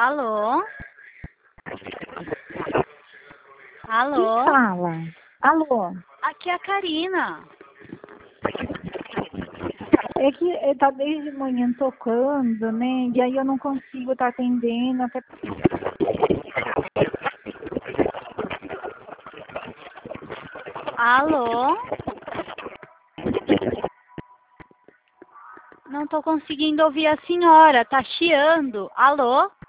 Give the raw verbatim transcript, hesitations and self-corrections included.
Alô? Alô? Quem fala? Alô? Aqui é a Karina. É que eh, tá desde manhã tocando, né? E aí eu não consigo estar atendendo. Até... Alô? Não tô conseguindo ouvir a senhora, tá chiando. Alô?